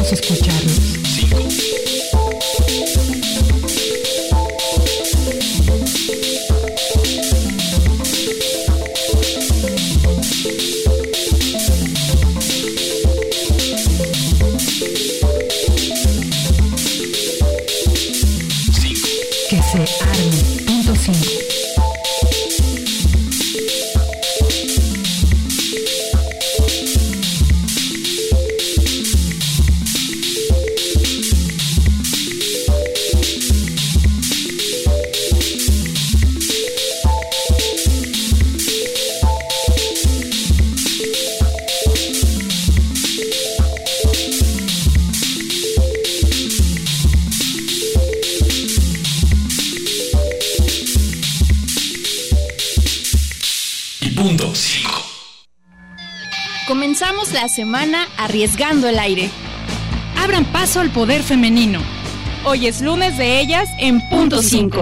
Vamos a escucharlos. 5. Que se arme. Punto 5. Punto 5. Comenzamos la semana arriesgando el aire. Abran paso al poder femenino. Hoy es lunes de ellas en Punto 5.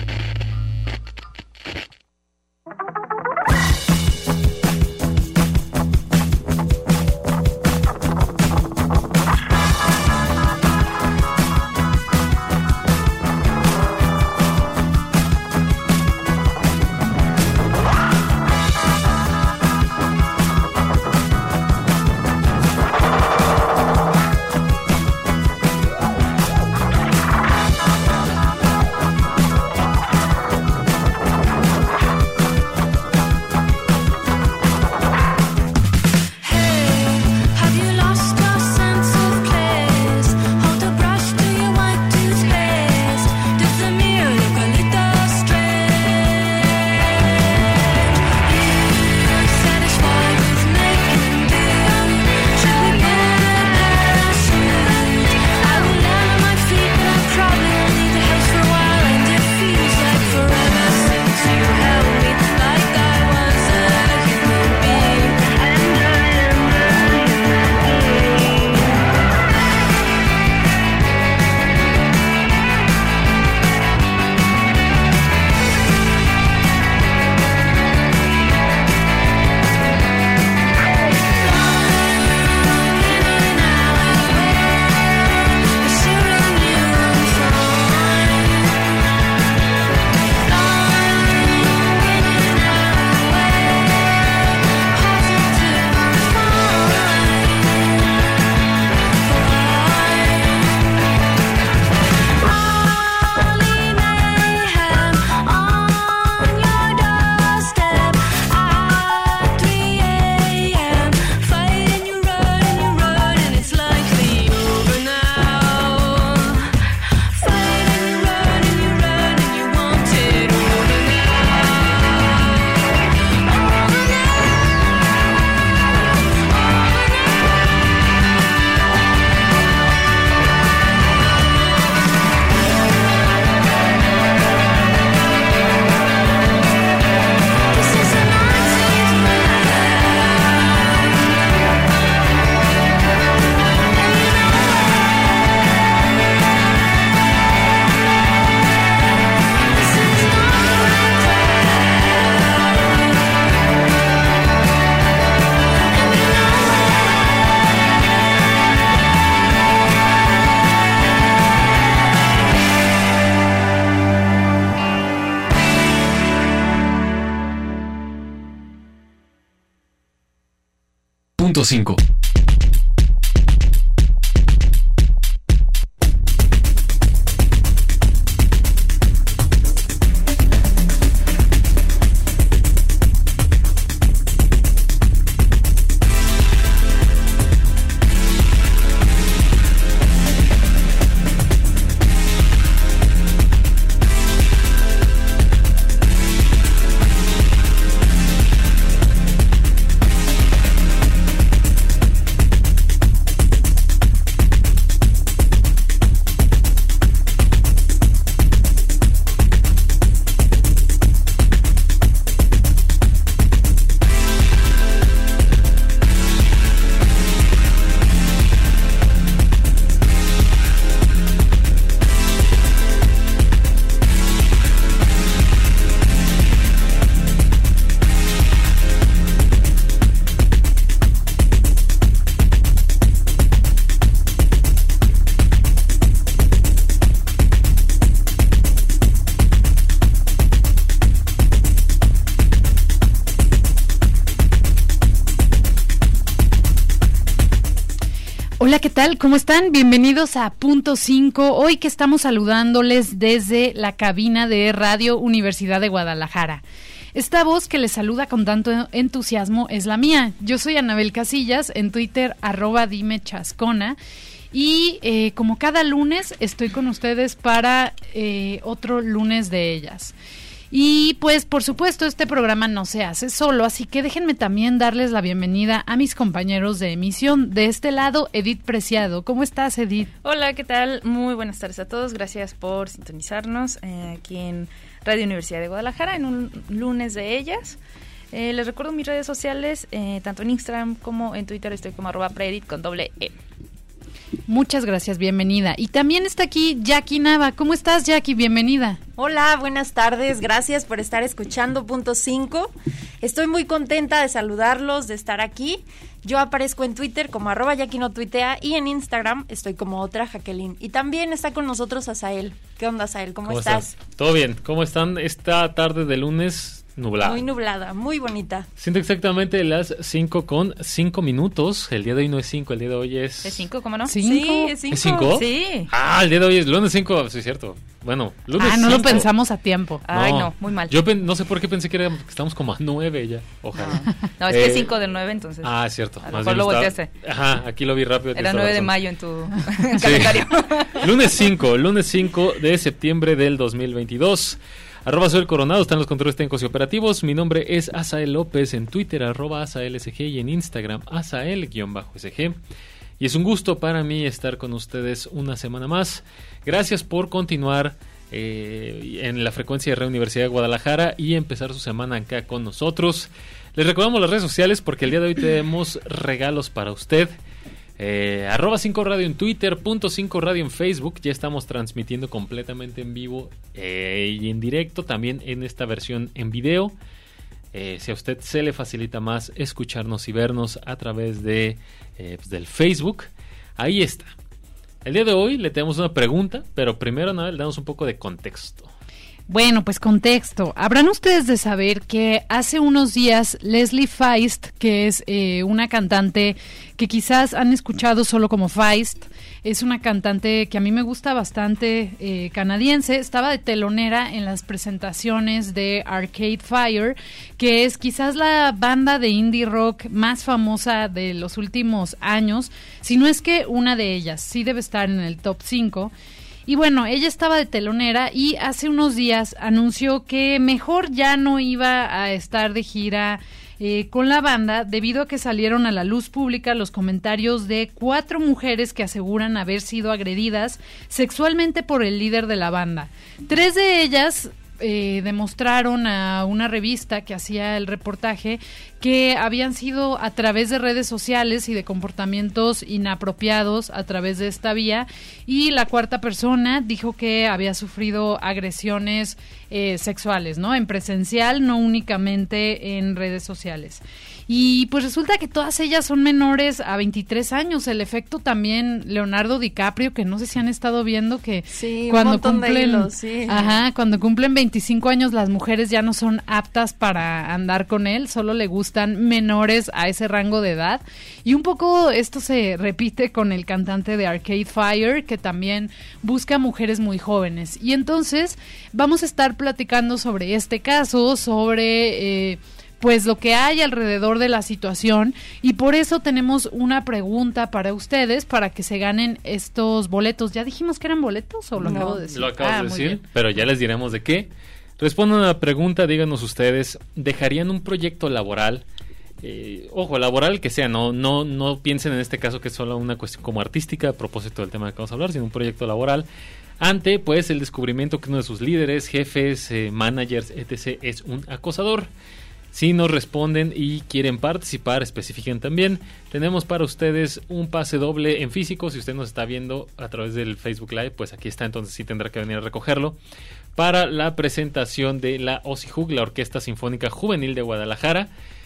Punto 5. Hola, ¿qué tal? ¿Cómo están? Bienvenidos a Punto 5. Hoy que estamos saludándoles desde la cabina de Radio Universidad de Guadalajara. Esta voz que les saluda con tanto entusiasmo es la mía. Yo soy Anabel Casillas, en Twitter @dimechascona. Y como cada lunes estoy con ustedes para otro lunes de ellas. Y pues por supuesto este programa no se hace solo, así que déjenme también darles la bienvenida a mis compañeros de emisión. De este lado, Edith Preciado. ¿Cómo estás, Edith? Hola, ¿qué tal? Muy buenas tardes a todos. Gracias por sintonizarnos aquí en Radio Universidad de Guadalajara en un lunes de ellas. Les recuerdo mis redes sociales, tanto en Instagram como en Twitter estoy como @preedit con @E. Muchas gracias, bienvenida. Y también está aquí Jackie Nava. ¿Cómo estás, Jackie? Bienvenida. Hola, buenas tardes. Gracias por estar escuchando Punto 5. Estoy muy contenta de saludarlos, de estar aquí. Yo aparezco en Twitter como @JackieNoTuitea y en Instagram estoy como otra Jacqueline. Y también está con nosotros Asael. ¿Qué onda, Asael? ¿Cómo estás? Todo bien. ¿Cómo están esta tarde de lunes? Nublada. Muy nublada, muy bonita. Siento exactamente las 5:05. El día de hoy no es 5, el día de hoy es... ¿Es 5, cómo no? Sí, es 5. ¿Es 5? Sí. El día de hoy es lunes 5, sí es cierto. Bueno, lunes 5. No lo pensamos a tiempo. Ay, no, muy mal. Yo no sé por qué pensé que estamos como a 9 ya, ojalá. No, es que es 5 del 9, entonces. Es cierto. A lo mejor lo volteaste. Ajá, aquí lo vi rápido. Era 9 de mayo en tu calendario. Lunes 5 de septiembre del 2022. @Soy el Coronado, están los controles técnicos y operativos. Mi nombre es Asael López, en Twitter @AsaelSG y en Instagram Asael_SG. Y es un gusto para mí estar con ustedes una semana más. Gracias por continuar en la frecuencia de Radio Universidad de Guadalajara y empezar su semana acá con nosotros. Les recordamos las redes sociales porque el día de hoy tenemos regalos para usted. @5radio en Twitter, .5 radio en Facebook. Ya estamos transmitiendo completamente en vivo y en directo, también en esta versión en video. Si a usted se le facilita más escucharnos y vernos a través de del Facebook, ahí está. El día de hoy le tenemos una pregunta, pero primero nada le damos un poco de contexto. Bueno, pues contexto. Habrán ustedes de saber que hace unos días Leslie Feist, que es una cantante que quizás han escuchado solo como Feist, es una cantante que a mí me gusta bastante, canadiense, estaba de telonera en las presentaciones de Arcade Fire, que es quizás la banda de indie rock más famosa de los últimos años, si no es que una de ellas, sí debe estar en el top 5. Y bueno, ella estaba de telonera y hace unos días anunció que mejor ya no iba a estar de gira con la banda debido a que salieron a la luz pública los comentarios de 4 mujeres que aseguran haber sido agredidas sexualmente por el líder de la banda. 3 de ellas demostraron a una revista que hacía el reportaje que habían sido a través de redes sociales y de comportamientos inapropiados a través de esta vía, y la 4ª persona dijo que había sufrido agresiones sexuales, ¿no? En presencial, no únicamente en redes sociales. Y pues resulta que todas ellas son menores a 23 años. El efecto también Leonardo DiCaprio, que no sé si han estado viendo que sí, cuando cumplen, sí. Cuando cumplen 25 años las mujeres ya no son aptas para andar con él, solo le gustan menores a ese rango de edad. Y un poco esto se repite con el cantante de Arcade Fire, que también busca mujeres muy jóvenes. Y entonces vamos a estar platicando sobre este caso, sobre pues lo que hay alrededor de la situación, y por eso tenemos una pregunta para ustedes para que se ganen estos boletos. ¿Ya dijimos que eran boletos o lo acabo de decir? Lo acabo de decir, pero ya les diremos de qué. Respondan a la pregunta, díganos ustedes, ¿dejarían un proyecto laboral? Ojo, laboral que sea, no piensen en este caso que es solo una cuestión como artística a propósito del tema de que vamos a hablar, sino un proyecto laboral ante pues el descubrimiento que uno de sus líderes, jefes, managers, etc. es un acosador. Si nos responden y quieren participar, especifiquen también. Tenemos para ustedes un pase doble en físico. Si usted nos está viendo a través del Facebook Live, pues aquí está, entonces sí tendrá que venir a recogerlo. Para la presentación de la OSIJUG, la Orquesta Sinfónica Juvenil de Guadalajara,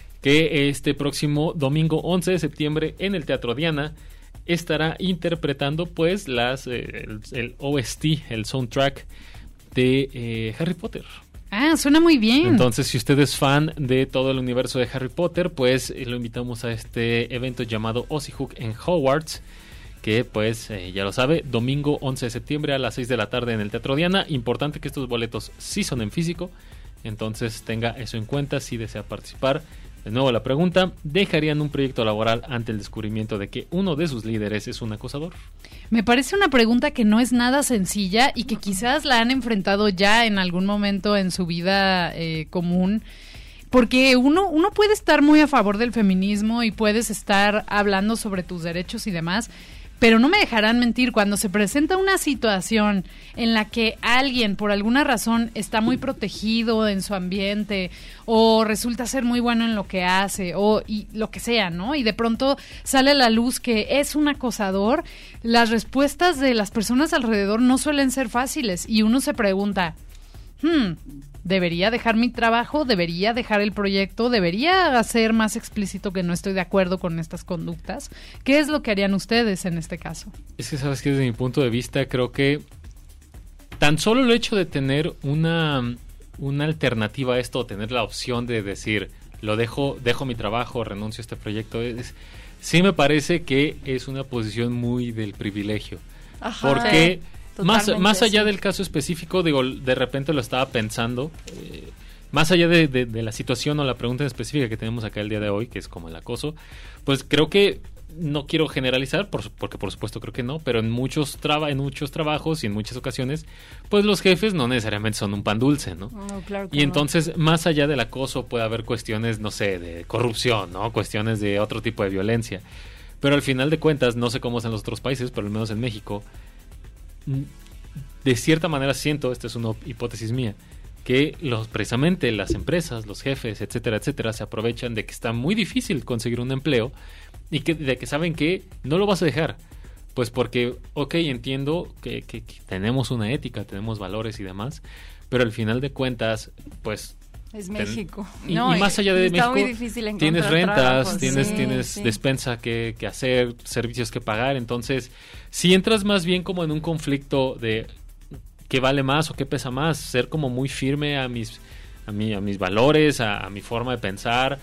que este próximo domingo 11 de septiembre en el Teatro Diana estará interpretando pues el OST, el soundtrack de Harry Potter. Ah, suena muy bien. Entonces, si usted es fan de todo el universo de Harry Potter, pues lo invitamos a este evento llamado OSIJUG en Hogwarts, que pues ya lo sabe, domingo 11 de septiembre a las 6 de la tarde en el Teatro Diana. Importante que estos boletos sí son en físico, entonces tenga eso en cuenta si desea participar. De nuevo la pregunta, ¿dejarían un proyecto laboral ante el descubrimiento de que uno de sus líderes es un acosador? Me parece una pregunta que no es nada sencilla y que quizás la han enfrentado ya en algún momento en su vida común, porque uno puede estar muy a favor del feminismo y puedes estar hablando sobre tus derechos y demás, pero no me dejarán mentir, cuando se presenta una situación en la que alguien por alguna razón está muy protegido en su ambiente o resulta ser muy bueno en lo que hace y lo que sea, ¿no? Y de pronto sale a la luz que es un acosador, las respuestas de las personas alrededor no suelen ser fáciles y uno se pregunta, ¿debería dejar mi trabajo? ¿Debería dejar el proyecto? ¿Debería hacer más explícito que no estoy de acuerdo con estas conductas? ¿Qué es lo que harían ustedes en este caso? Es que sabes que desde mi punto de vista creo que tan solo el hecho de tener una alternativa a esto, tener la opción de decir, dejo mi trabajo, renuncio a este proyecto, sí me parece que es una posición muy del privilegio. Ajá. Porque más allá sí. del caso específico, digo, de repente lo estaba pensando, más allá de la situación o la pregunta específica que tenemos acá el día de hoy, que es como el acoso, pues creo que no quiero generalizar, porque por supuesto creo que no, pero en muchos trabajos y en muchas ocasiones, pues los jefes no necesariamente son un pan dulce, ¿no? No, claro que y entonces, más allá del acoso, puede haber cuestiones, no sé, de corrupción, ¿no? Cuestiones de otro tipo de violencia. Pero al final de cuentas, no sé cómo es en los otros países, pero al menos en México, de cierta manera siento, esta es una hipótesis mía, que precisamente las empresas, los jefes, etcétera, etcétera, se aprovechan de que está muy difícil conseguir un empleo y de que saben que no lo vas a dejar. Pues porque, entiendo que tenemos una ética, tenemos valores y demás, pero al final de cuentas, pues... Es México. Y más allá de México, muy difícil encontrar tienes rentas, trabajos. tienes despensa que hacer, servicios que pagar. Entonces, si entras más bien como en un conflicto de qué vale más o qué pesa más, ser como muy firme a mis valores, a mi forma de pensar,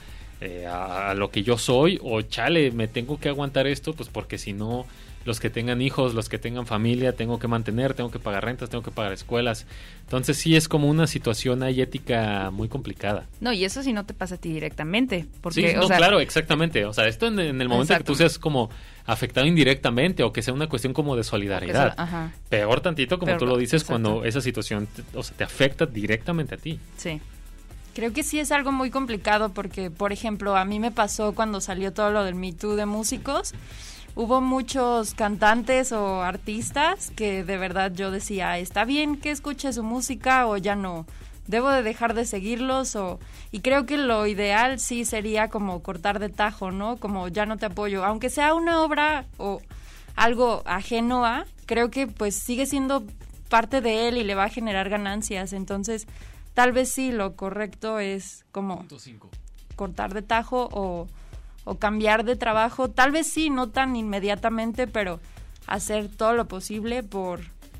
a lo que yo soy, o chale, me tengo que aguantar esto, pues porque si no, los que tengan hijos, los que tengan familia, tengo que mantener, tengo que pagar rentas, tengo que pagar escuelas. Entonces sí es como una situación ahí ética muy complicada. No, y eso sí no te pasa a ti directamente. Porque, sí, no, claro, exactamente. O sea, esto en el momento que tú seas como afectado indirectamente o que sea una cuestión como de solidaridad. Peor tantito, como tú lo dices, cuando esa situación te afecta directamente a ti. Sí. Creo que sí es algo muy complicado porque, por ejemplo, a mí me pasó cuando salió todo lo del Me Too de músicos. Hubo muchos cantantes o artistas que de verdad yo decía, está bien que escuche su música o ya no, debo de dejar de seguirlos y creo que lo ideal sí sería como cortar de tajo, ¿no? Como ya no te apoyo, aunque sea una obra o algo ajeno a, creo que pues sigue siendo parte de él y le va a generar ganancias, entonces tal vez sí lo correcto es como cortar de tajo o cambiar de trabajo, tal vez sí, no tan inmediatamente, pero hacer todo lo posible por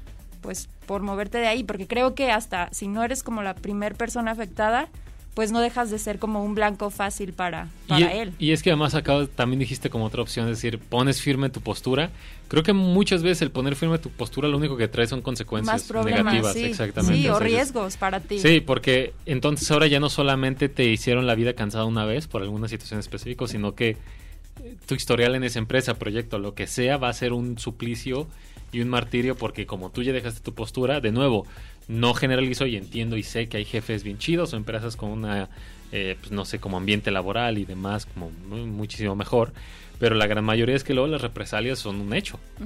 moverte de ahí, porque creo que hasta si no eres como la primer persona afectada, pues no dejas de ser como un blanco fácil para él. Y es que además acá también dijiste como otra opción, es decir, pones firme tu postura. Creo que muchas veces el poner firme tu postura lo único que trae son consecuencias más problemas, negativas. Sí, exactamente. Sí, o riesgos para ti. Sí, porque entonces ahora ya no solamente te hicieron la vida cansada una vez por alguna situación específica, sino que tu historial en esa empresa, proyecto, lo que sea, va a ser un suplicio y un martirio porque como tú ya dejaste tu postura, de nuevo, no generalizo y entiendo y sé que hay jefes bien chidos o empresas con una, pues no sé, como ambiente laboral y demás, como muchísimo mejor, pero la gran mayoría es que luego las represalias son un hecho. Uh-huh.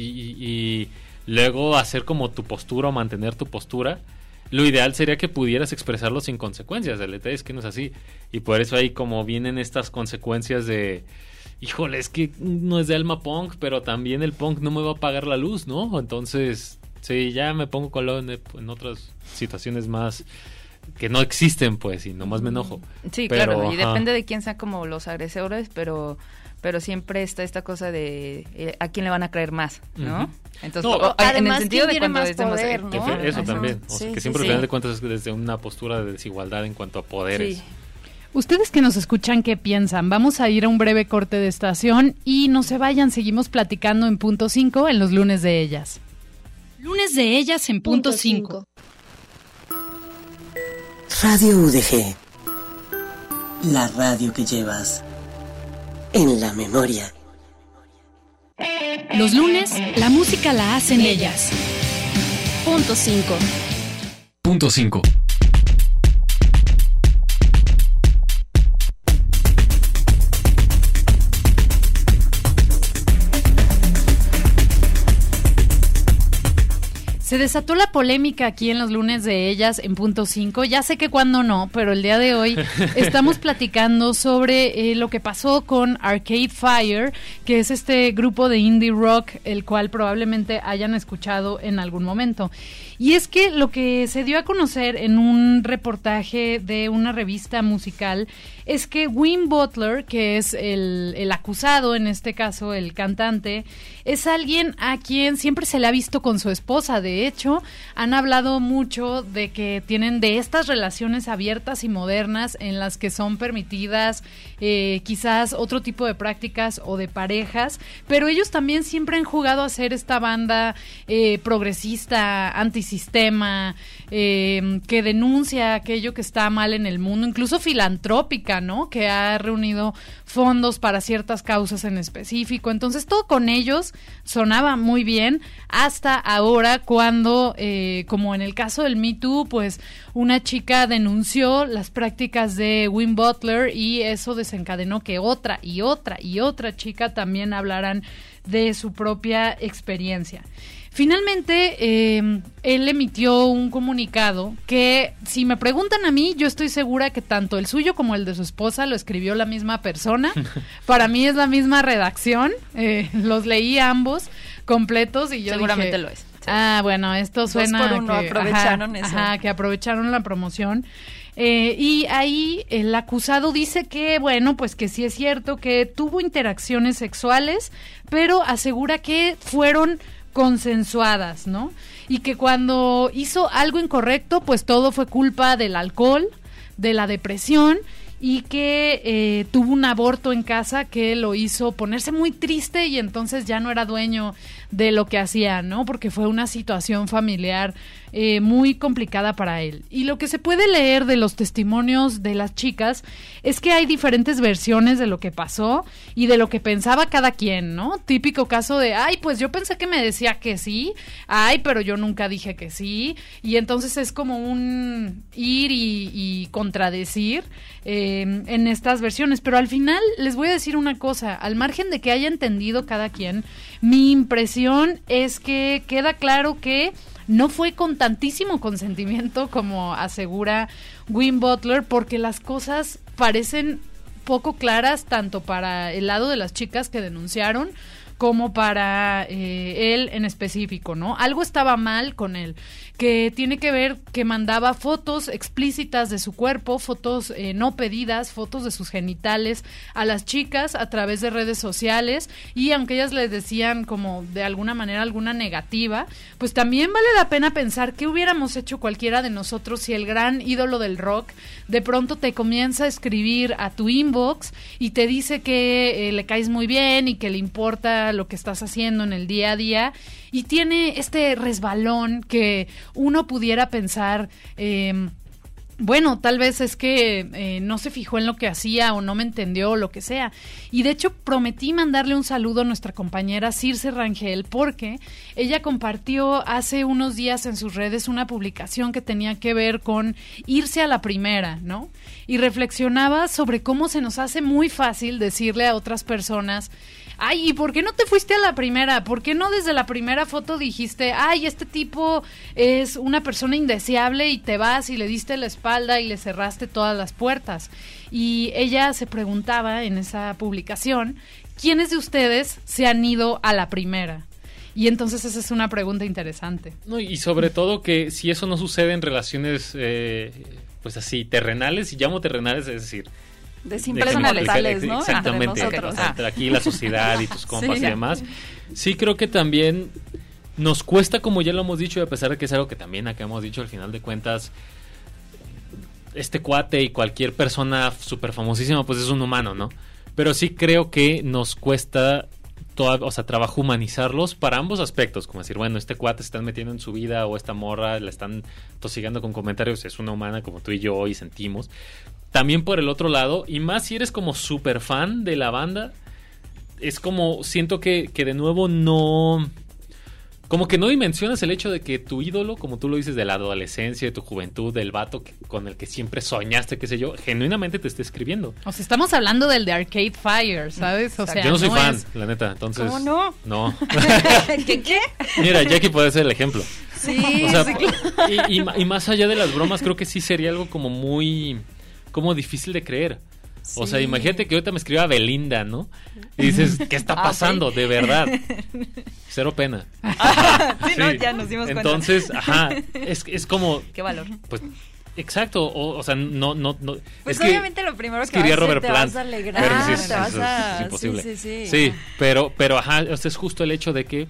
Y luego hacer como tu postura o mantener tu postura, lo ideal sería que pudieras expresarlo sin consecuencias. El detalle es que no es así. Y por eso ahí como vienen estas consecuencias de... Híjole, es que no es de alma punk, pero también el punk no me va a pagar la luz, ¿no? Entonces, sí, ya me pongo colón en otras situaciones más que no existen, pues, y nomás me enojo. Sí, pero, claro, y depende de quién sean como los agresores, pero siempre está esta cosa de a quién le van a creer más, ¿no? Uh-huh. Entonces, no, en el sentido de cuando más poder, ¿no? Eso también, o sea, que siempre al final de cuentas es desde una postura de desigualdad en cuanto a poderes. Sí. Ustedes que nos escuchan, ¿qué piensan? Vamos a ir a un breve corte de estación y no se vayan, seguimos platicando en punto 5 en los lunes de ellas. Lunes de ellas en punto 5. Radio UDG. La radio que llevas en la memoria. Los lunes, la música la hacen ellas. Punto 5. Punto 5. Se desató la polémica aquí en los lunes de ellas en punto 5. Ya sé que cuando no, pero el día de hoy estamos platicando sobre lo que pasó con Arcade Fire, que es este grupo de indie rock, el cual probablemente hayan escuchado en algún momento. Y es que lo que se dio a conocer en un reportaje de una revista musical es que Win Butler, que es el acusado, en este caso el cantante, es alguien a quien siempre se le ha visto con su esposa. De hecho, han hablado mucho de que tienen de estas relaciones abiertas y modernas en las que son permitidas quizás otro tipo de prácticas o de parejas, pero ellos también siempre han jugado a ser esta banda progresista, antisistema, que denuncia aquello que está mal en el mundo, incluso filantrópica, ¿no? Que ha reunido fondos para ciertas causas en específico. Entonces todo con ellos sonaba muy bien hasta ahora cuando, como en el caso del Me Too, pues una chica denunció las prácticas de Win Butler y eso desencadenó que otra chica también hablaran de su propia experiencia. Finalmente, él emitió un comunicado que, si me preguntan a mí, yo estoy segura que tanto el suyo como el de su esposa lo escribió la misma persona. Para mí es la misma redacción. Los leí ambos completos y yo seguramente dije, lo es. Sí. Ah, bueno, esto suena 2 por 1, aprovecharon eso. Que aprovecharon la promoción. Y ahí el acusado dice que, bueno, pues que sí es cierto que tuvo interacciones sexuales, pero asegura que fueron consensuadas, ¿no? Y que cuando hizo algo incorrecto, pues todo fue culpa del alcohol, de la depresión, y que tuvo un aborto en casa que lo hizo ponerse muy triste y entonces ya no era dueño de lo que hacía, ¿no? Porque fue una situación familiar muy complicada para él. Y lo que se puede leer de los testimonios de las chicas es que hay diferentes versiones de lo que pasó y de lo que pensaba cada quien, ¿no? Típico caso de, ay, pues yo pensé que me decía que sí, ay, pero yo nunca dije que sí, y entonces es como un ir y contradecir en estas versiones. Pero al final les voy a decir una cosa, al margen de que haya entendido cada quien, mi impresión es que queda claro que no fue con tantísimo consentimiento como asegura Win Butler, porque las cosas parecen poco claras tanto para el lado de las chicas que denunciaron como para él en específico, ¿no? Algo estaba mal con él, que tiene que ver que mandaba fotos explícitas de su cuerpo, fotos no pedidas, fotos de sus genitales a las chicas a través de redes sociales, y aunque ellas les decían como de alguna manera alguna negativa, pues también vale la pena pensar qué hubiéramos hecho cualquiera de nosotros si el gran ídolo del rock de pronto te comienza a escribir a tu inbox y te dice que le caes muy bien y que le importa lo que estás haciendo en el día a día, y tiene este resbalón que uno pudiera pensar, bueno, tal vez es que no se fijó en lo que hacía o no me entendió o lo que sea. Y de hecho prometí mandarle un saludo a nuestra compañera Circe Rangel, porque ella compartió hace unos días en sus redes una publicación que tenía que ver con irse a la primera, ¿no? Y reflexionaba sobre cómo se nos hace muy fácil decirle a otras personas, ay, ¿y por qué no te fuiste a la primera? ¿Por qué no desde la primera foto dijiste, ay, este tipo es una persona indeseable, y te vas y le diste la espalda y le cerraste todas las puertas? Y ella se preguntaba en esa publicación, ¿quiénes de ustedes se han ido a la primera? Y entonces esa es una pregunta interesante. No, y sobre todo que si eso no sucede en relaciones, pues así, terrenales, y llamo terrenales, es decir, de personales, ¿no? Exactamente, entre aquí la sociedad y tus compas y demás. Sí, creo que también nos cuesta, como ya lo hemos dicho, y a pesar de que es algo que también acá hemos dicho, al final de cuentas este cuate y cualquier persona súper famosísima, pues es un humano, ¿no? Pero sí creo que nos cuesta trabajo humanizarlos para ambos aspectos, como decir, bueno, este cuate se están metiendo en su vida o esta morra la están tosigando con comentarios, es una humana como tú y yo y sentimos. También por el otro lado, y más si eres como súper fan de la banda, es como, siento que de nuevo no... Como que no dimensionas el hecho de que tu ídolo, como tú lo dices, de la adolescencia, de tu juventud, del vato con el que siempre soñaste, qué sé yo, genuinamente te esté escribiendo. O sea, estamos hablando del de Arcade Fire, ¿sabes? O sea, yo no soy fan, la neta, entonces... ¿Cómo no? No. ¿Qué? Mira, Jackie puede ser el ejemplo. Sí, o sea, sí, claro. y más allá de las bromas, creo que sí sería algo como muy... como difícil de creer. Sí. O sea, imagínate que ahorita me escriba Belinda, ¿no? Y dices, ¿qué está pasando? ¿Sí? De verdad. Cero pena. Sí, no, ya nos dimos cuenta. Entonces, ajá, es como... Qué valor. Pues, exacto, o sea, no... Pues es obviamente lo primero que quería vas a hacer, Robert te Plant, vas a alegrar, pero sí, te vas eso a... es imposible. Sí, pero ajá, o sea, es justo el hecho de que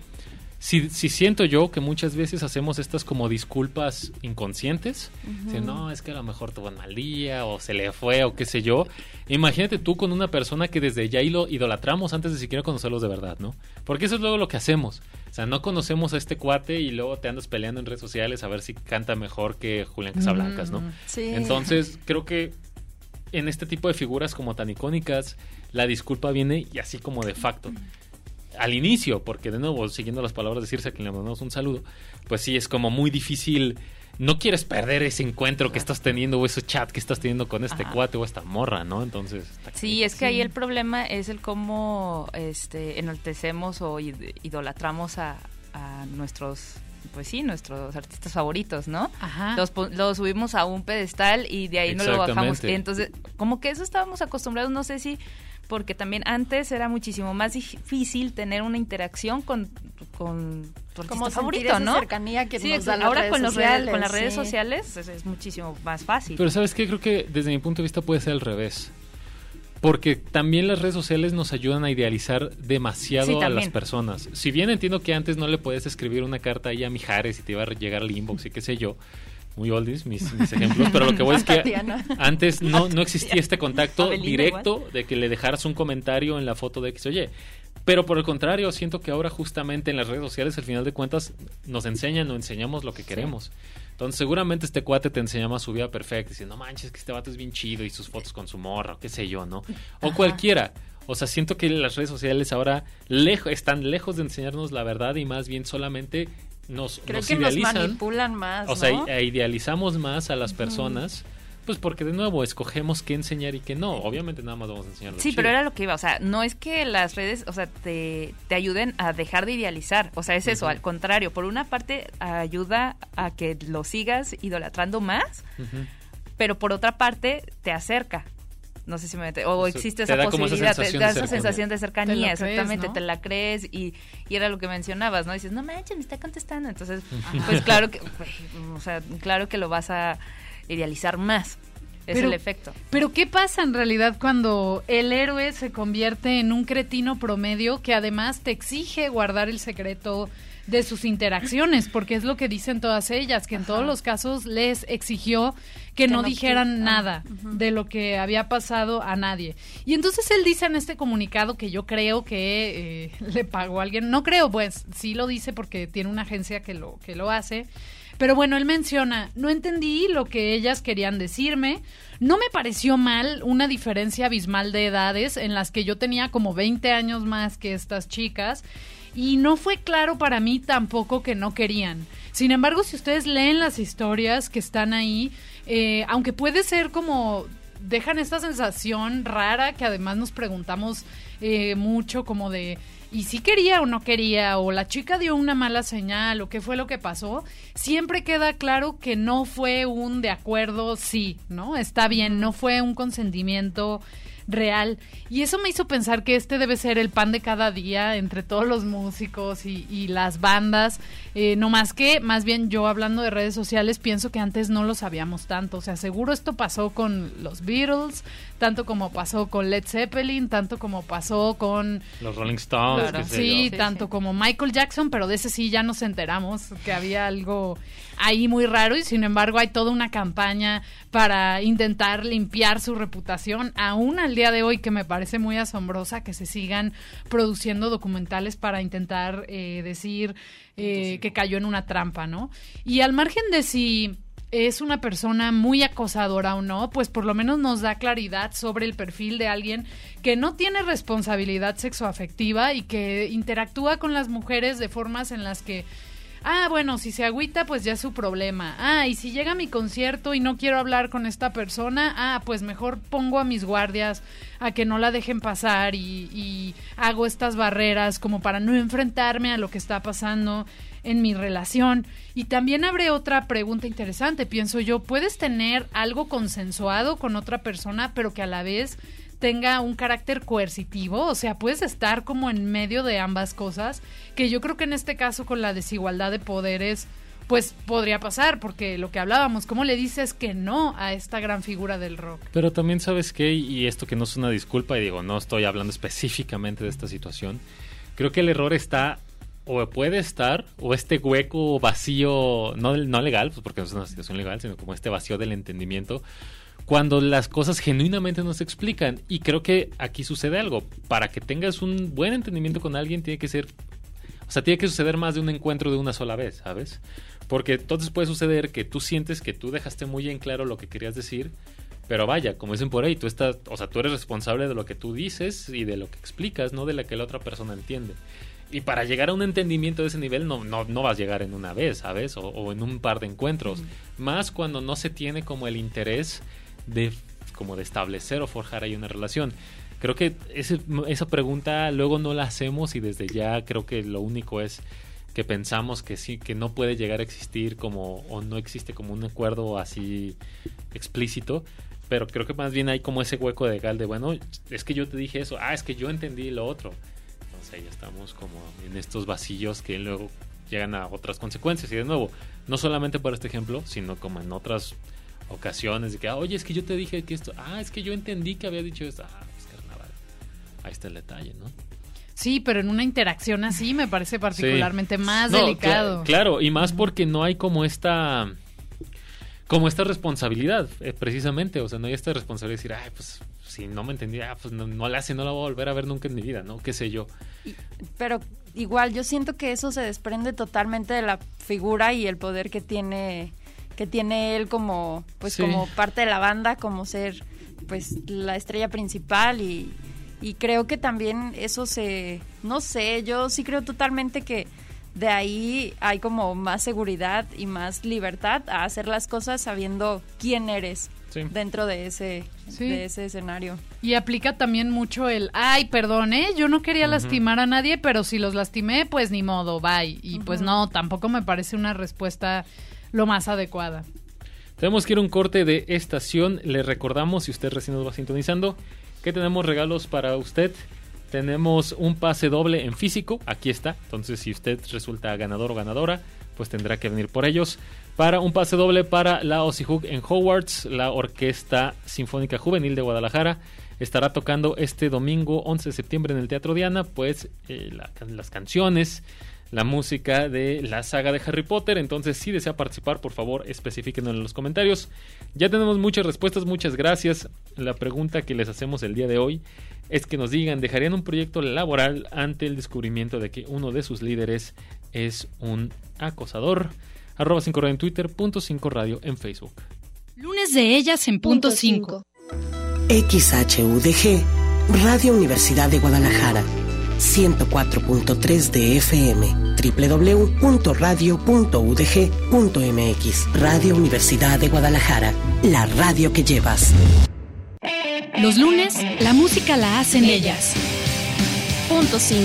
si siento yo que muchas veces hacemos estas como disculpas inconscientes, decir, no, es que a lo mejor tuvo un mal día o se le fue o qué sé yo. Imagínate tú con una persona que desde ya lo idolatramos antes de siquiera conocerlos de verdad, ¿no? Porque eso es luego lo que hacemos. O sea, no conocemos a este cuate y luego te andas peleando en redes sociales a ver si canta mejor que Julián Casablancas, ¿no? Sí. Entonces, creo que en este tipo de figuras como tan icónicas, la disculpa viene y así como de facto. Al inicio, porque de nuevo, siguiendo las palabras de Circe, a quien le mandamos un saludo, pues sí, es como muy difícil. No quieres perder ese encuentro que estás teniendo o ese chat que estás teniendo con este cuate o esta morra, ¿no? Entonces... Sí, es que ahí el problema es el cómo enaltecemos o idolatramos a nuestros... Pues sí, nuestros artistas favoritos, ¿no? Ajá. Los subimos a un pedestal y de ahí no lo bajamos. Entonces, como que eso estábamos acostumbrados, no sé si... Porque también antes era muchísimo más difícil tener una interacción con tu artista favorito, esa ¿no? cercanía que nos dan ahora las con redes sociales, con las redes sí. sociales es muchísimo más fácil. Pero ¿sabes qué? Creo que desde mi punto de vista puede ser al revés. Porque también las redes sociales nos ayudan a idealizar demasiado a las personas. Si bien entiendo que antes no le podías escribir una carta ahí a Mijares y te iba a llegar al inbox y qué sé yo, muy oldies mis ejemplos, pero lo que voy es que Tatiana. antes no existía este contacto Belinda directo igual. de que le dejaras un comentario en la foto de X o Y. Pero por el contrario, siento que ahora justamente en las redes sociales, al final de cuentas, nos enseñamos lo que queremos. Entonces seguramente este cuate te enseñaba su vida perfecta, diciendo, no manches, que este vato es bien chido y sus fotos con su morra, o qué sé yo, ¿no? O cualquiera. O sea, siento que las redes sociales ahora están lejos de enseñarnos la verdad y más bien solamente nos idealizan. Nos manipulan más, o sea, ¿no? idealizamos más a las personas, pues porque de nuevo escogemos qué enseñar y qué no. Obviamente nada más vamos a enseñar lo Sí, chido. pero era lo que iba, o sea, no es que las redes, o sea, te ayuden a dejar de idealizar, o sea, es eso, al contrario, por una parte ayuda a que lo sigas idolatrando más, pero por otra parte te acerca. No sé si me mete, o Eso existe te esa da como esa posibilidad, sensación te da de esa cercanía. sensación de cercanía, Te la crees, exactamente, ¿no? te la crees y era lo que mencionabas, ¿no? Dices, no manches, me está contestando, entonces, pues claro que, o sea, claro que lo vas a idealizar más, es el efecto. Pero ¿qué pasa en realidad cuando el héroe se convierte en un cretino promedio que además te exige guardar el secreto de sus interacciones? Porque es lo que dicen todas ellas, que en todos los casos les exigió que no dijeran nada de lo que había pasado a nadie. Y entonces él dice en este comunicado que yo creo que le pagó a alguien, no creo, pues sí lo dice porque tiene una agencia que lo hace. Pero bueno, él menciona, no entendí lo que ellas querían decirme, no me pareció mal una diferencia abismal de edades en las que yo tenía como 20 años más que estas chicas y no fue claro para mí tampoco que no querían. Sin embargo, si ustedes leen las historias que están ahí, aunque puede ser como dejan esta sensación rara que además nos preguntamos mucho como de... ¿Y si quería o no quería? ¿O la chica dio una mala señal? ¿O qué fue lo que pasó? Siempre queda claro que no fue un de acuerdo, sí, ¿no? Está bien, no fue un consentimiento real. Y eso me hizo pensar que este debe ser el pan de cada día entre todos los músicos y las bandas. No más que, más bien yo hablando de redes sociales, pienso que antes no lo sabíamos tanto. O sea, seguro esto pasó con los Beatles, tanto como pasó con Led Zeppelin, tanto como pasó con los Rolling Stones. Claro. Sí, tanto como Michael Jackson, pero de ese sí ya nos enteramos que había algo ahí muy raro y sin embargo hay toda una campaña para intentar limpiar su reputación, aún al día de hoy, que me parece muy asombrosa que se sigan produciendo documentales para intentar decir que cayó en una trampa, ¿no? Y al margen de si es una persona muy acosadora o no, pues por lo menos nos da claridad sobre el perfil de alguien que no tiene responsabilidad sexoafectiva y que interactúa con las mujeres de formas en las que bueno, si se agüita, pues ya es su problema. Y si llega a mi concierto y no quiero hablar con esta persona, pues mejor pongo a mis guardias a que no la dejen pasar y hago estas barreras como para no enfrentarme a lo que está pasando en mi relación. Y también abre otra pregunta interesante, pienso yo, ¿puedes tener algo consensuado con otra persona, pero que a la vez tenga un carácter coercitivo? O sea, puedes estar como en medio de ambas cosas, que yo creo que en este caso con la desigualdad de poderes pues podría pasar, porque lo que hablábamos, ¿cómo le dices que no a esta gran figura del rock? Pero también, ¿sabes qué? Y esto que no es una disculpa, y digo, no estoy hablando específicamente de esta situación, creo que el error está, o puede estar, o este hueco vacío, no legal, pues porque no es una situación legal, sino como este vacío del entendimiento, cuando las cosas genuinamente no se explican. Y creo que aquí sucede algo. Para que tengas un buen entendimiento con alguien tiene que suceder más de un encuentro de una sola vez, ¿sabes? Porque entonces puede suceder que tú sientes que tú dejaste muy en claro lo que querías decir, pero vaya, como dicen por ahí, tú eres responsable de lo que tú dices y de lo que explicas, no de lo que la otra persona entiende. Y para llegar a un entendimiento de ese nivel no vas a llegar en una vez, ¿sabes? O en un par de encuentros. Más cuando no se tiene como el interés de establecer o forjar ahí una relación. Creo que esa pregunta luego no la hacemos y desde ya creo que lo único es que pensamos que sí, que no puede llegar a existir o no existe como un acuerdo así explícito, pero creo que más bien hay como ese hueco legal de, bueno, es que yo te dije eso, es que yo entendí lo otro. Entonces ya estamos como en estos vacíos que luego llegan a otras consecuencias. Y de nuevo, no solamente para este ejemplo, sino como en otras ocasiones de que, oye, es que yo te dije que esto, es que yo entendí que había dicho esto, pues carnaval, ahí está el detalle, ¿no? Sí, pero en una interacción así me parece particularmente más delicado. Claro, y más porque no hay como esta responsabilidad, precisamente, o sea, no hay esta responsabilidad de decir, pues si no me entendí, pues no la voy a volver a ver nunca en mi vida, ¿no? Qué sé yo. Pero igual yo siento que eso se desprende totalmente de la figura y el poder que tiene él como parte de la banda, como ser pues la estrella principal y creo que también eso no sé, yo sí creo totalmente que de ahí hay como más seguridad y más libertad a hacer las cosas sabiendo quién eres dentro de ese escenario. Y aplica también mucho el, perdón, yo no quería lastimar a nadie, pero si los lastimé, pues ni modo, bye. Y pues no, tampoco me parece una respuesta lo más adecuada. Tenemos que ir a un corte de estación. Le recordamos, si usted recién nos va sintonizando, que tenemos regalos para usted. Tenemos un pase doble en físico, aquí está. Entonces, si usted resulta ganador o ganadora, pues tendrá que venir por ellos. Para un pase doble para la Ossihuk en Hogwarts, la Orquesta Sinfónica Juvenil de Guadalajara estará tocando este domingo 11 de septiembre en el Teatro Diana, pues las canciones, la música de la saga de Harry Potter. Entonces, si desea participar, por favor, especifíquenos en los comentarios. Ya tenemos muchas respuestas, muchas gracias. La pregunta que les hacemos el día de hoy es que nos digan, ¿dejarían un proyecto laboral ante el descubrimiento de que uno de sus líderes es un acosador? @5radio en Twitter, .5radio en Facebook. Lunes de ellas en .5. XHUDG, Radio Universidad de Guadalajara, 104.3 de FM, www.radio.udg.mx. Radio Universidad de Guadalajara, la radio que llevas. Los lunes, la música la hacen ellas. .5.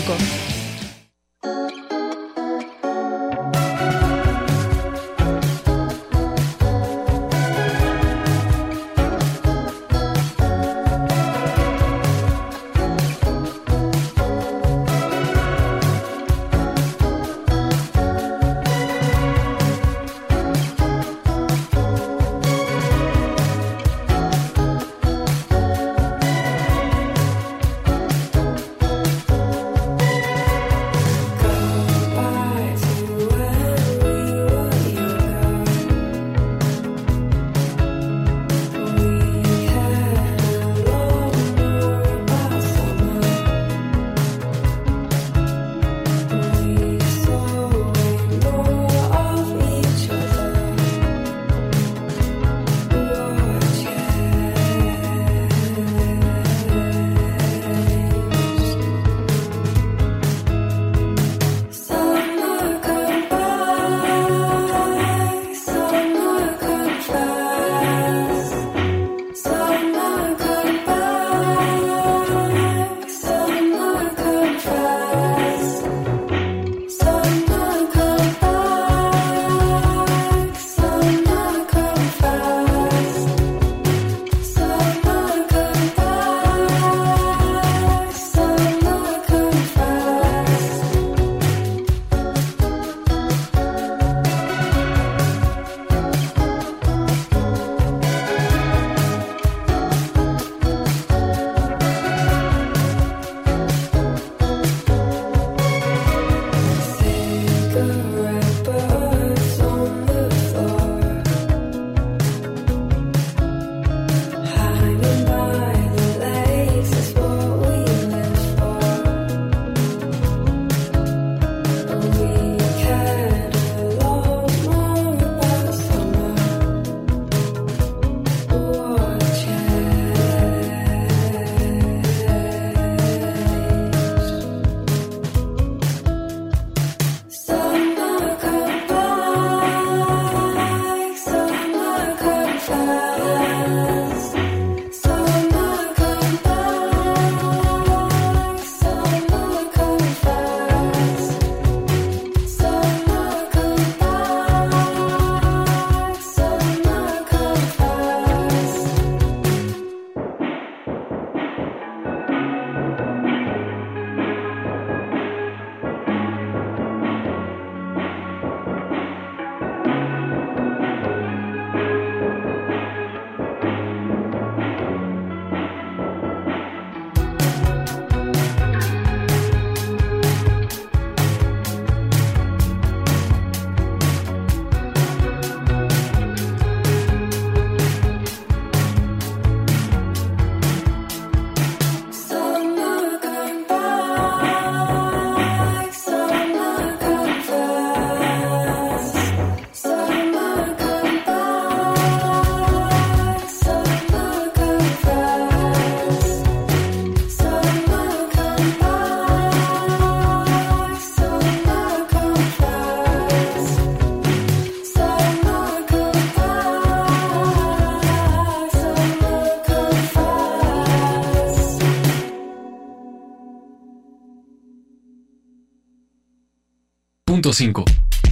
.5.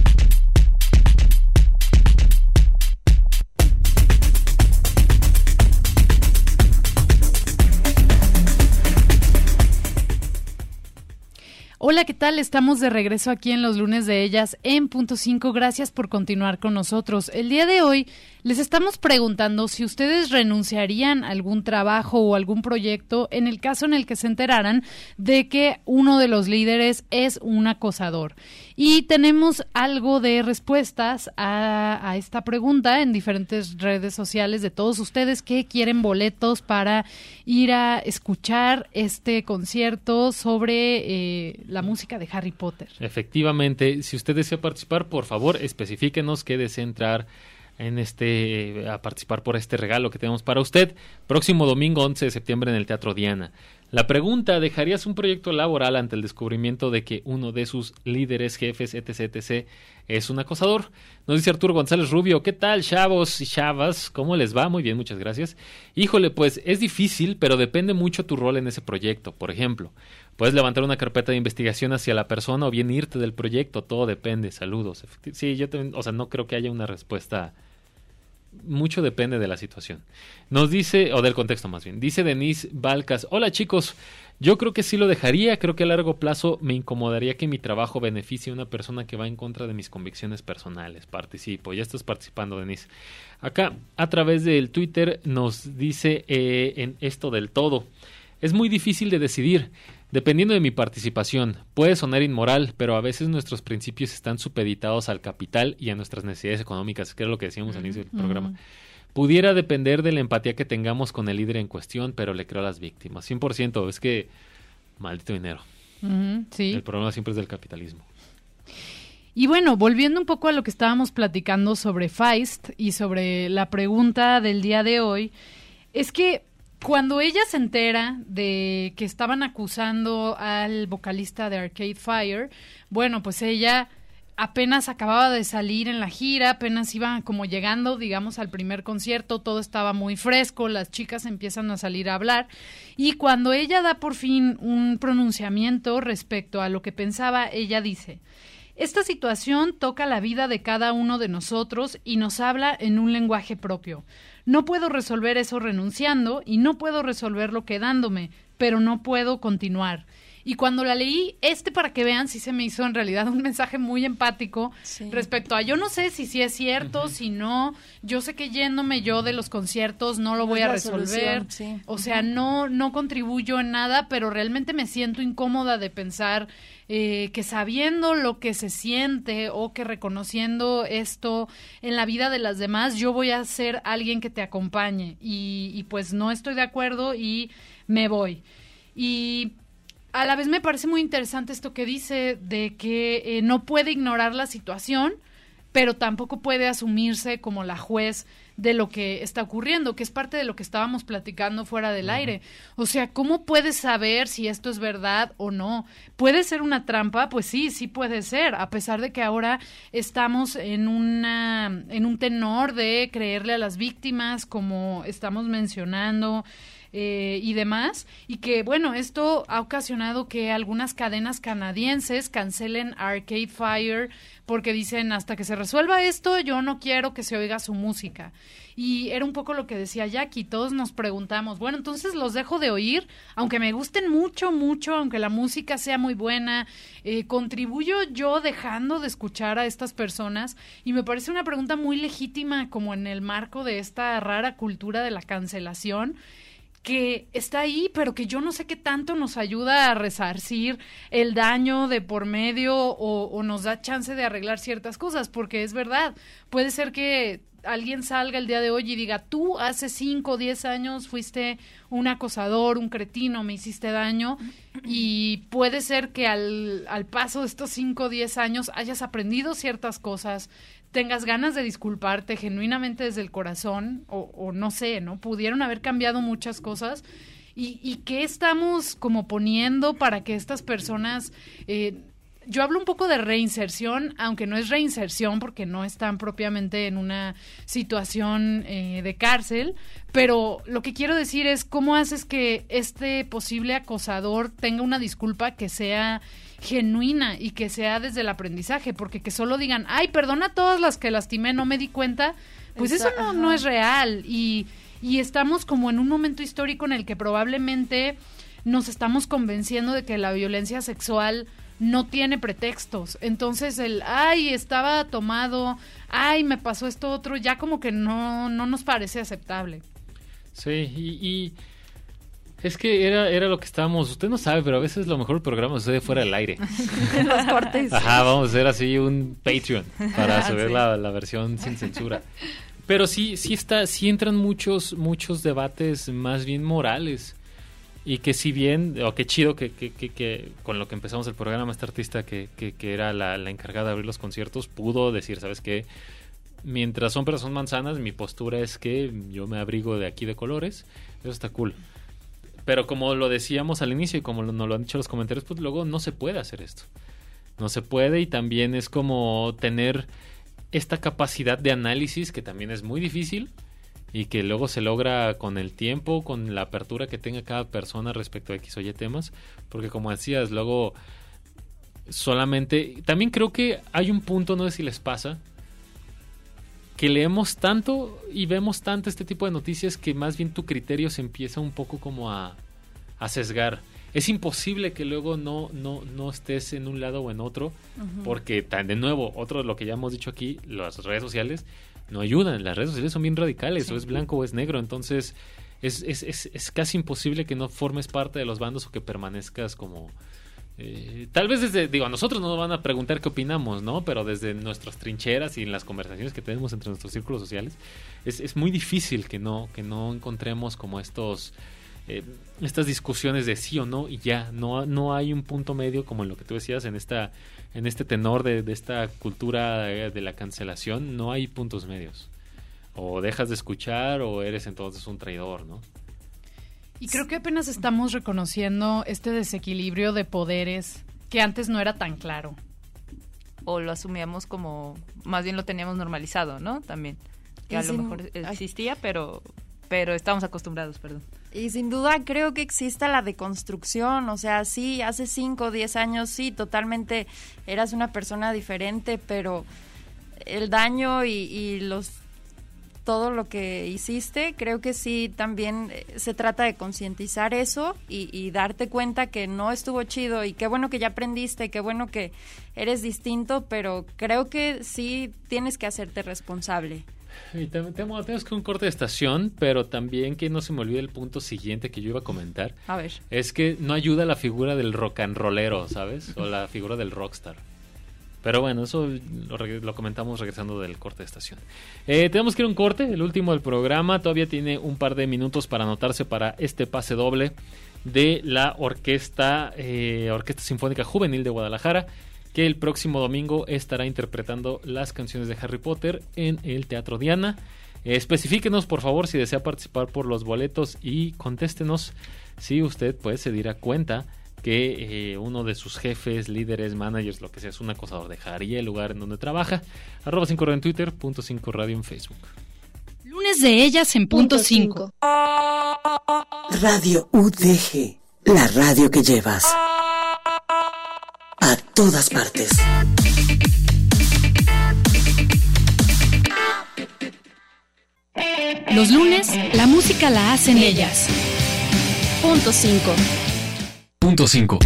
Hola, ¿qué tal? Estamos de regreso aquí en los lunes de ellas en .5. Gracias por continuar con nosotros. El día de hoy les estamos preguntando si ustedes renunciarían a algún trabajo o algún proyecto en el caso en el que se enteraran de que uno de los líderes es un acosador. Y tenemos algo de respuestas a esta pregunta en diferentes redes sociales de todos ustedes que quieren boletos para ir a escuchar este concierto sobre la música de Harry Potter. Efectivamente, si usted desea participar, por favor, especifíquenos que desea entrar en a participar por este regalo que tenemos para usted. Próximo domingo 11 de septiembre en el Teatro Diana. La pregunta: ¿dejarías un proyecto laboral ante el descubrimiento de que uno de sus líderes, jefes, etc., es un acosador? Nos dice Arturo González Rubio: ¿qué tal, chavos y chavas? ¿Cómo les va? Muy bien, muchas gracias. Híjole, pues es difícil, pero depende mucho tu rol en ese proyecto. Por ejemplo, puedes levantar una carpeta de investigación hacia la persona o bien irte del proyecto. Todo depende. Saludos. Sí, yo también, no creo que haya una respuesta. Mucho depende de la situación. Nos dice, o del contexto más bien, dice Denise Balcas: hola chicos, yo creo que sí lo dejaría. Creo que a largo plazo me incomodaría que mi trabajo beneficie a una persona que va en contra de mis convicciones personales. Participo. Ya estás participando, Denise. Acá, a través del Twitter, nos dice en esto del todo: es muy difícil de decidir, dependiendo de mi participación. Puede sonar inmoral, pero a veces nuestros principios están supeditados al capital y a nuestras necesidades económicas, que es lo que decíamos al inicio del programa. Pudiera depender de la empatía que tengamos con el líder en cuestión, pero le creo a las víctimas. 100%, es que maldito dinero. Sí. El problema siempre es del capitalismo. Y bueno, volviendo un poco a lo que estábamos platicando sobre Feist y sobre la pregunta del día de hoy, es que cuando ella se entera de que estaban acusando al vocalista de Arcade Fire, bueno, pues ella apenas acababa de salir en la gira, apenas iba como llegando, digamos, al primer concierto, todo estaba muy fresco, las chicas empiezan a salir a hablar, y cuando ella da por fin un pronunciamiento respecto a lo que pensaba, ella dice: esta situación toca la vida de cada uno de nosotros y nos habla en un lenguaje propio. No puedo resolver eso renunciando y no puedo resolverlo quedándome, pero no puedo continuar. Y cuando la leí, para que vean, sí se me hizo en realidad un mensaje muy empático respecto a yo no sé si sí es cierto, si no, yo sé que yéndome yo de los conciertos no lo voy a resolver, o sea, no contribuyo en nada, pero realmente me siento incómoda de pensar que sabiendo lo que se siente o que reconociendo esto en la vida de las demás, yo voy a ser alguien que te acompañe y pues no estoy de acuerdo y me voy. Y a la vez me parece muy interesante esto que dice de que no puede ignorar la situación, pero tampoco puede asumirse como la juez de lo que está ocurriendo, que es parte de lo que estábamos platicando fuera del aire. O sea, ¿cómo puedes saber si esto es verdad o no? ¿Puede ser una trampa? Pues sí puede ser, a pesar de que ahora estamos en un tenor de creerle a las víctimas, como estamos mencionando, y demás, y que bueno, esto ha ocasionado que algunas cadenas canadienses cancelen Arcade Fire porque dicen: hasta que se resuelva esto, yo no quiero que se oiga su música. Y era un poco lo que decía Jackie, todos nos preguntamos, bueno, entonces los dejo de oír, aunque me gusten mucho, aunque la música sea muy buena, ¿contribuyo yo dejando de escuchar a estas personas? Y me parece una pregunta muy legítima, como en el marco de esta rara cultura de la cancelación, que está ahí, pero que yo no sé qué tanto nos ayuda a resarcir el daño de por medio o nos da chance de arreglar ciertas cosas, porque es verdad, puede ser que alguien salga el día de hoy y diga: tú hace 5 o 10 años fuiste un acosador, un cretino, me hiciste daño, y puede ser que al paso de estos 5 o 10 años hayas aprendido ciertas cosas, tengas ganas de disculparte genuinamente desde el corazón, o no sé, ¿no? Pudieron haber cambiado muchas cosas. ¿Y qué estamos como poniendo para que estas personas yo hablo un poco de reinserción, aunque no es reinserción porque no están propiamente en una situación de cárcel, pero lo que quiero decir es cómo haces que este posible acosador tenga una disculpa que sea genuina y que sea desde el aprendizaje, porque que solo digan, ay, perdona a todas las que lastimé, no me di cuenta, pues eso no es real, y estamos como en un momento histórico en el que probablemente nos estamos convenciendo de que la violencia sexual no tiene pretextos. Entonces ay, estaba tomado, ay, me pasó esto otro, ya como que no nos parece aceptable. Sí, y es que era lo que estábamos, usted no sabe, pero a veces lo mejor del programa sucede fuera del aire. Los cortes. Ajá, vamos a hacer así un Patreon para saber la versión sin censura. Pero sí entran muchos debates más bien morales. Y que si bien, qué chido que con lo que empezamos el programa, esta artista que era la encargada de abrir los conciertos, pudo decir, ¿sabes qué? Mientras son peras son manzanas, mi postura es que yo me abrigo de aquí de colores, eso está cool. Pero como lo decíamos al inicio y como nos lo han dicho los comentarios, pues luego no se puede hacer esto. No se puede, y también es como tener esta capacidad de análisis que también es muy difícil y que luego se logra con el tiempo, con la apertura que tenga cada persona respecto a X o Y temas, porque como decías, luego solamente... También creo que hay un punto, no sé si les pasa, que leemos tanto y vemos tanto este tipo de noticias que más bien tu criterio se empieza un poco como a sesgar. Es imposible que luego no estés en un lado o en otro, porque de nuevo, otro de lo que ya hemos dicho aquí, las redes sociales no ayudan. Las redes sociales son bien radicales, o es blanco o es negro, entonces es casi imposible que no formes parte de los bandos o que permanezcas como... tal vez a nosotros no nos van a preguntar qué opinamos, ¿no? Pero desde nuestras trincheras y en las conversaciones que tenemos entre nuestros círculos sociales, es muy difícil que no encontremos como estas discusiones de sí o no y ya. No hay un punto medio como en lo que tú decías en este tenor de esta cultura de la cancelación. No hay puntos medios. O dejas de escuchar o eres entonces un traidor, ¿no? Y creo que apenas estamos reconociendo este desequilibrio de poderes que antes no era tan claro. O lo asumíamos como, más bien lo teníamos normalizado, ¿no? También. Que a lo mejor existía, pero estamos acostumbrados, perdón. Y sin duda creo que exista la deconstrucción, o sea, sí, hace 5 o 10 años, sí, totalmente eras una persona diferente, pero el daño y todo lo que hiciste, creo que sí también se trata de concientizar eso y darte cuenta que no estuvo chido y qué bueno que ya aprendiste, qué bueno que eres distinto, pero creo que sí tienes que hacerte responsable. Y tenemos que un corte de estación, pero también que no se me olvide el punto siguiente que yo iba a comentar. A ver. Es que no ayuda la figura del rock and rollero, ¿sabes? O la figura del rockstar. Pero bueno, eso lo comentamos regresando del corte de estación. Tenemos que ir a un corte, el último del programa. Todavía tiene un par de minutos para anotarse para este pase doble de la Orquesta Sinfónica Juvenil de Guadalajara, que el próximo domingo estará interpretando las canciones de Harry Potter en el Teatro Diana. Especifíquenos, por favor, si desea participar por los boletos y contéstenos si usted pues se dirá cuenta que uno de sus jefes, líderes, managers, lo que sea, es un acosador. Dejaría el lugar en donde trabaja. @5radio en Twitter, .5 radio en Facebook. Lunes de ellas en .5. Radio UDG, la radio que llevas a todas partes. Los lunes, la música la hacen ellas. .5. .5.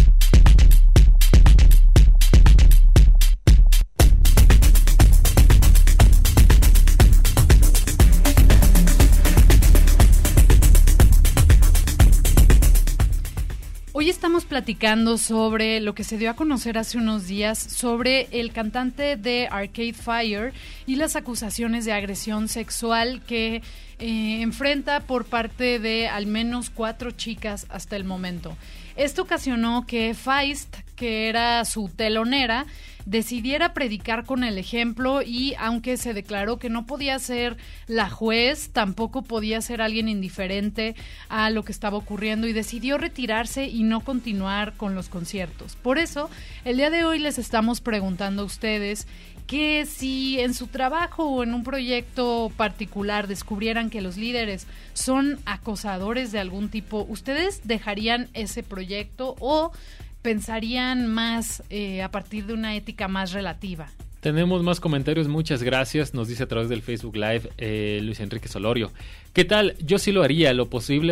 Hoy estamos platicando sobre lo que se dio a conocer hace unos días sobre el cantante de Arcade Fire y las acusaciones de agresión sexual que enfrenta por parte de al menos 4 chicas hasta el momento. Esto ocasionó que Feist, que era su telonera, decidiera predicar con el ejemplo y aunque se declaró que no podía ser la juez, tampoco podía ser alguien indiferente a lo que estaba ocurriendo y decidió retirarse y no continuar con los conciertos. Por eso, el día de hoy les estamos preguntando a ustedes que si en su trabajo o en un proyecto particular descubrieran que los líderes son acosadores de algún tipo, ¿ustedes dejarían ese proyecto o pensarían más a partir de una ética más relativa? Tenemos más comentarios, muchas gracias, nos dice a través del Facebook Live Luis Enrique Solorio. ¿Qué tal? Yo sí haría lo posible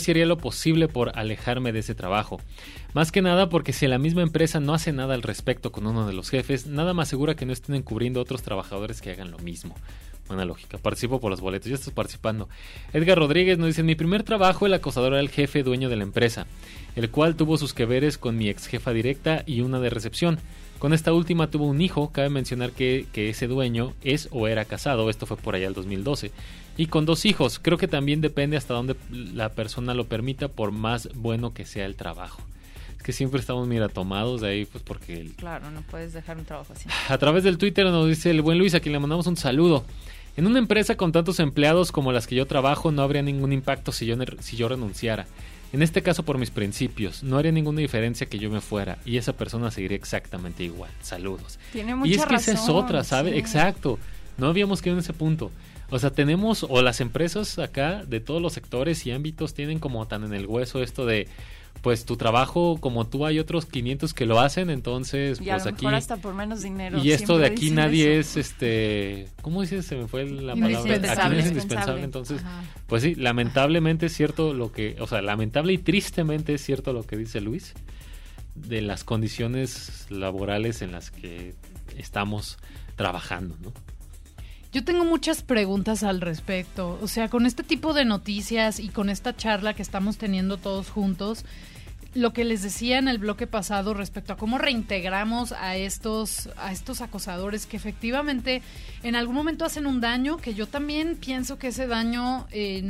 por alejarme de ese trabajo. Más que nada porque si la misma empresa no hace nada al respecto con uno de los jefes, nada más asegura que no estén encubriendo a otros trabajadores que hagan lo mismo. Buena lógica, participo por los boletos, ya estás participando. Edgar Rodríguez nos dice, en mi primer trabajo el acosador era el jefe dueño de la empresa, el cual tuvo sus que veres con mi ex jefa directa y una de recepción. Con esta última tuvo un hijo, cabe mencionar que ese dueño es o era casado, esto fue por allá el 2012, y con 2 hijos. Creo que también depende hasta dónde la persona lo permita, por más bueno que sea el trabajo. Es que siempre estamos, tomados de ahí, pues porque... Claro, no puedes dejar un trabajo así. A través del Twitter nos dice el buen Luis, a quien le mandamos un saludo. En una empresa con tantos empleados como las que yo trabajo, no habría ningún impacto si yo renunciara. En este caso por mis principios, no haría ninguna diferencia que yo me fuera y esa persona seguiría exactamente igual. Saludos. Tiene mucha y es que razón, esa es otra, ¿sabe? sí. Exacto. No habíamos quedado en ese punto. O sea, tenemos, o las empresas acá de todos los sectores y ámbitos tienen como tan en el hueso esto de, pues tu trabajo como tú hay otros 500 que lo hacen, entonces y pues a lo aquí mejor hasta por menos dinero. y esto de aquí dicen nadie eso. es ¿cómo dices? Se me fue la palabra. Indispensable. Aquí no es indispensable, entonces Ajá. pues sí, lamentablemente es cierto lamentable y tristemente es cierto lo que dice Luis de las condiciones laborales en las que estamos trabajando, ¿no? Yo tengo muchas preguntas al respecto. O sea, con este tipo de noticias y con esta charla que estamos teniendo todos juntos, lo que les decía en el bloque pasado respecto a cómo reintegramos a estos acosadores que efectivamente en algún momento hacen un daño, que yo también pienso que ese daño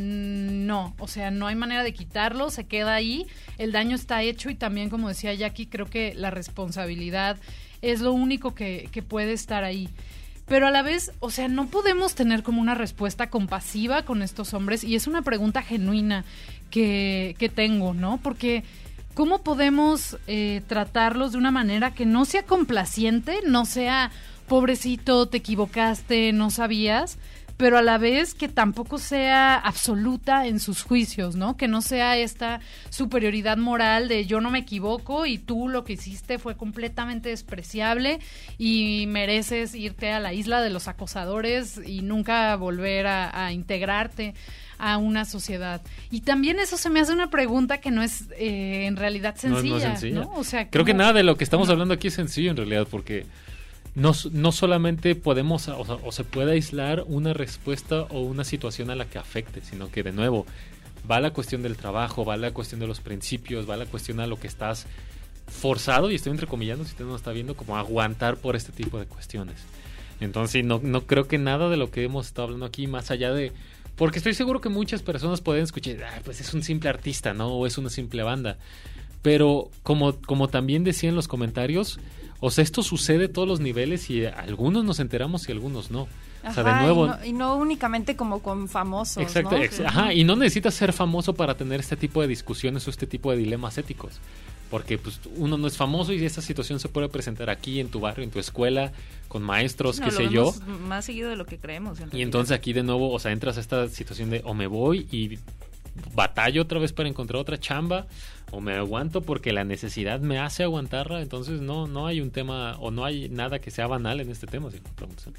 no, o sea, no hay manera de quitarlo, se queda ahí, el daño está hecho y también, como decía Jackie, creo que la responsabilidad es lo único que puede estar ahí. Pero a la vez, o sea, no podemos tener como una respuesta compasiva con estos hombres y es una pregunta genuina que tengo, ¿no? Porque ¿cómo podemos tratarlos de una manera que no sea complaciente, no sea pobrecito, te equivocaste, no sabías, pero a la vez que tampoco sea absoluta en sus juicios, ¿no? Que no sea esta superioridad moral de yo no me equivoco y tú lo que hiciste fue completamente despreciable y mereces irte a la isla de los acosadores y nunca volver a integrarte a una sociedad. Y también eso se me hace una pregunta que no es en realidad sencilla, No es sencilla. ¿no? O sea, creo que ¿cómo? nada de lo que estamos hablando aquí es sencillo en realidad, porque no solamente podemos o se puede aislar una respuesta o una situación a la que afecte, sino que de nuevo va la cuestión del trabajo, va la cuestión de los principios, va la cuestión a lo que estás forzado, y estoy entrecomillando si usted no está viendo, como aguantar por este tipo de cuestiones. Entonces no creo que nada de lo que hemos estado hablando aquí, más allá de... Porque estoy seguro que muchas personas pueden escuchar, pues es un simple artista, ¿no? O es una simple banda. Pero como también decía en los comentarios, o sea, esto sucede a todos los niveles y algunos nos enteramos y algunos no. Ajá, o sea, de nuevo... y no únicamente como con famosos, Exacto, ¿no? ajá, y no necesitas ser famoso para tener este tipo de discusiones o este tipo de dilemas éticos. Porque pues uno no es famoso y esta situación se puede presentar aquí en tu barrio, en tu escuela, con maestros, qué sé yo. Más seguido de lo que creemos. Y entonces aquí de nuevo, o sea, entras a esta situación de o me voy y batallo otra vez para encontrar otra chamba, o me aguanto porque la necesidad me hace aguantarla. Entonces no hay un tema o no hay nada que sea banal en este tema. Si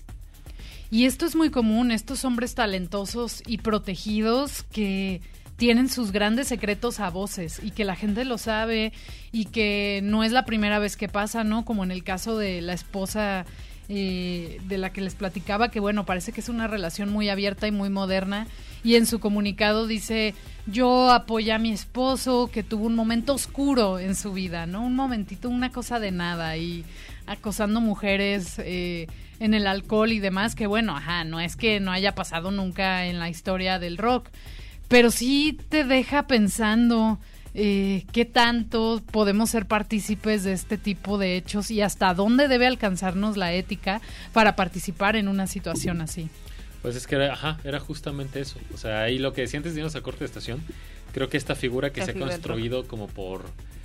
Y esto es muy común, estos hombres talentosos y protegidos que tienen sus grandes secretos a voces y que la gente lo sabe y que no es la primera vez que pasa, ¿no? Como en el caso de la esposa de la que les platicaba, que bueno, parece que es una relación muy abierta y muy moderna, y en su comunicado dice: yo apoyé a mi esposo que tuvo un momento oscuro en su vida, ¿no? Un momentito, una cosa de nada, y acosando mujeres en el alcohol y demás, que bueno, no es que no haya pasado nunca en la historia del rock, pero sí te deja pensando qué tanto podemos ser partícipes de este tipo de hechos y hasta dónde debe alcanzarnos la ética para participar en una situación así. Pues es que era justamente eso. O sea, ahí lo que decía antes de irnos a corte de estación, creo que esta figura que se ha construido como por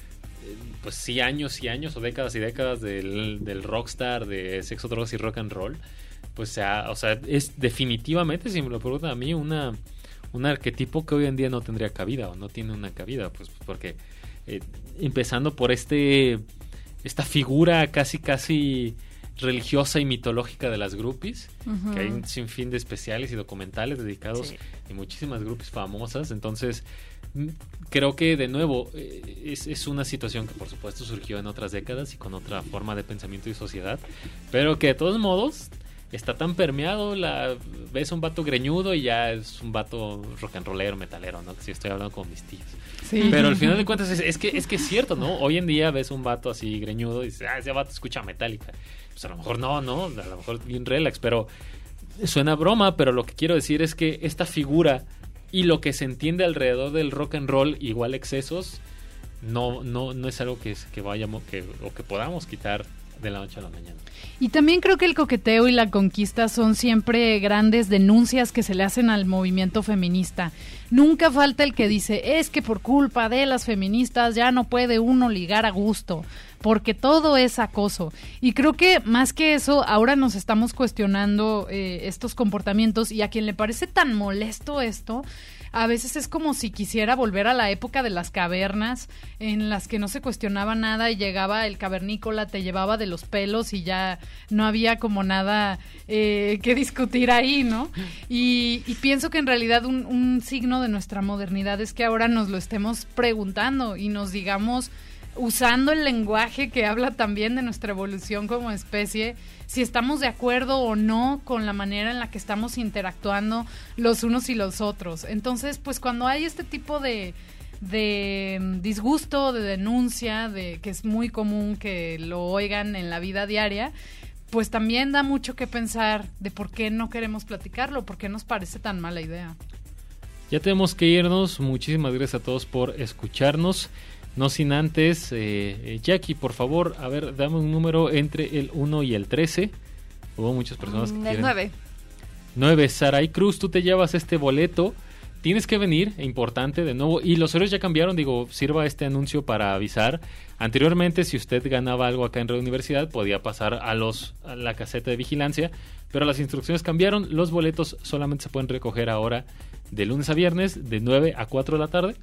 pues sí, años y años o décadas y décadas del rockstar, de sexo, drogas y rock and roll, pues o sea, es definitivamente, si me lo preguntan a mí, un arquetipo que hoy en día no tendría cabida o no tiene una cabida, pues porque empezando por esta figura casi religiosa y mitológica de las groupies, que hay un sinfín de especiales y documentales dedicados y muchísimas groupies famosas. Entonces creo que de nuevo es una situación que por supuesto surgió en otras décadas y con otra forma de pensamiento y sociedad, pero que de todos modos está tan permeado, ves un vato greñudo y ya es un vato rock and rollero, metalero, ¿no? Que si estoy hablando con mis tíos. Sí. Pero al final de cuentas es que es cierto, ¿no? Hoy en día ves un vato así greñudo y dices, ese vato escucha Metallica. Pues a lo mejor no, a lo mejor bien relax, pero suena broma, pero lo que quiero decir es que esta figura y lo que se entiende alrededor del rock and roll, igual excesos, no es algo que vayamos o que podamos quitar de la noche a la mañana. Y también creo que el coqueteo y la conquista son siempre grandes denuncias que se le hacen al movimiento feminista. Nunca falta el que dice, es que por culpa de las feministas ya no puede uno ligar a gusto, porque todo es acoso. Y creo que más que eso, ahora nos estamos cuestionando estos comportamientos, y a quien le parece tan molesto esto, a veces es como si quisiera volver a la época de las cavernas, en las que no se cuestionaba nada y llegaba el cavernícola, te llevaba de los pelos y ya no había como nada que discutir ahí, ¿no? Y pienso que en realidad un signo de nuestra modernidad es que ahora nos lo estemos preguntando y nos digamos, usando el lenguaje que habla también de nuestra evolución como especie, si estamos de acuerdo o no con la manera en la que estamos interactuando los unos y los otros. Entonces, pues cuando hay este tipo de disgusto, de denuncia, que es muy común que lo oigan en la vida diaria, pues también da mucho que pensar de por qué no queremos platicarlo, por qué nos parece tan mala idea. Ya tenemos que irnos. Muchísimas gracias a todos por escucharnos. No sin antes, Jackie, por favor, a ver, dame un número entre el 1 y el 13. Hubo muchas personas que quieren... El 9. 9, Saray Cruz, tú te llevas este boleto. Tienes que venir, importante, de nuevo. Y los horarios ya cambiaron, sirva este anuncio para avisar. Anteriormente, si usted ganaba algo acá en Radio Universidad, podía pasar a la caseta de vigilancia, pero las instrucciones cambiaron. Los boletos solamente se pueden recoger ahora de lunes a viernes, de 9 a 4 de la tarde,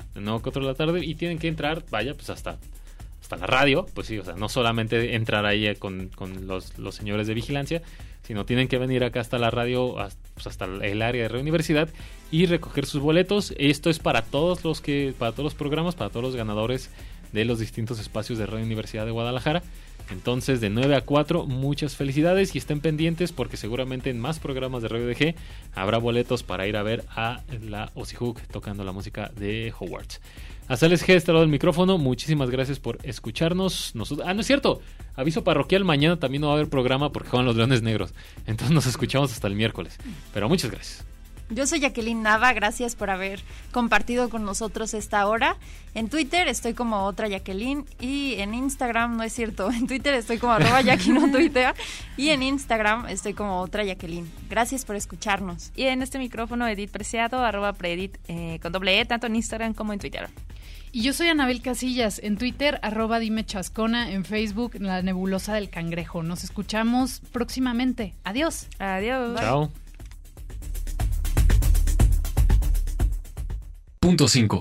y tienen que entrar, pues hasta la radio, pues sí, o sea, no solamente entrar ahí con los señores de vigilancia, sino tienen que venir acá hasta la radio, hasta el área de Radio Universidad y recoger sus boletos. Esto es para todos los programas, para todos los ganadores de los distintos espacios de Radio Universidad de Guadalajara. Entonces, de 9 a 4, muchas felicidades y estén pendientes porque seguramente en más programas de Radio DG habrá boletos para ir a ver a la Ozzy Hook tocando la música de Hogwarts. Hasta el SG de este lado del micrófono, muchísimas gracias por escucharnos. No es cierto, aviso parroquial, mañana también no va a haber programa porque juegan los Leones Negros. Entonces nos escuchamos hasta el miércoles. Pero muchas gracias. Yo soy Jacqueline Nava, gracias por haber compartido con nosotros esta hora. En Twitter estoy como otra Jacqueline y en Instagram, no es cierto, en Twitter estoy como @JacquinoTuitea y en Instagram estoy como otra Jacqueline. Gracias por escucharnos. Y en este micrófono Edith Preciado, @Preedit con doble E, tanto en Instagram como en Twitter. Y yo soy Anabel Casillas, en Twitter @DimeChascona, en Facebook La Nebulosa del Cangrejo. Nos escuchamos próximamente. Adiós. Adiós. Chao. Punto 5.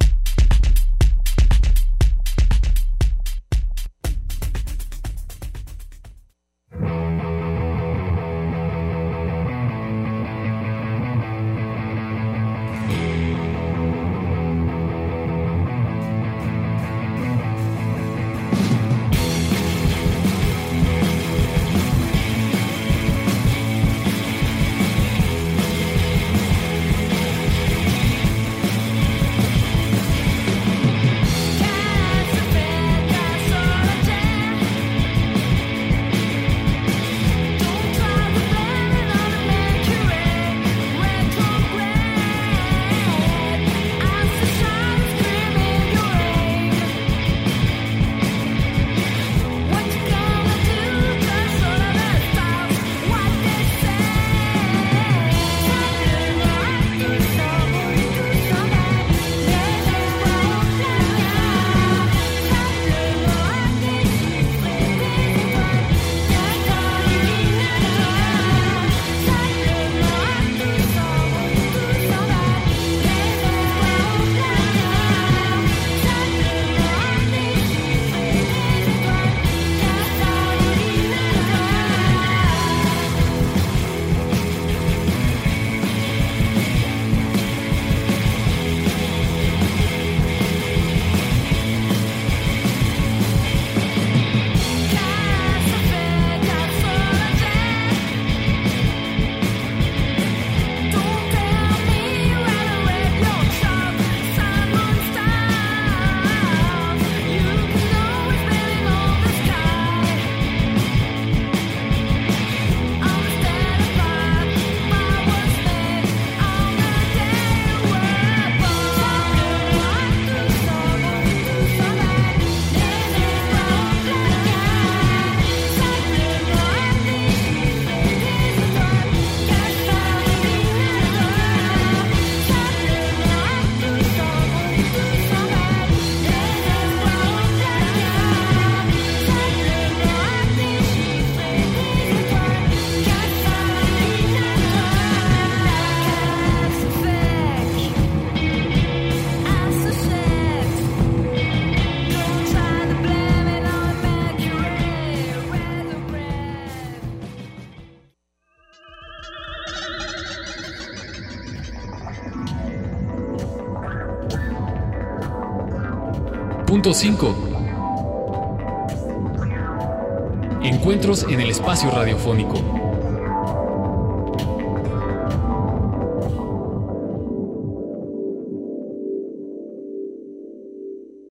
Punto 5. Encuentros en el espacio radiofónico.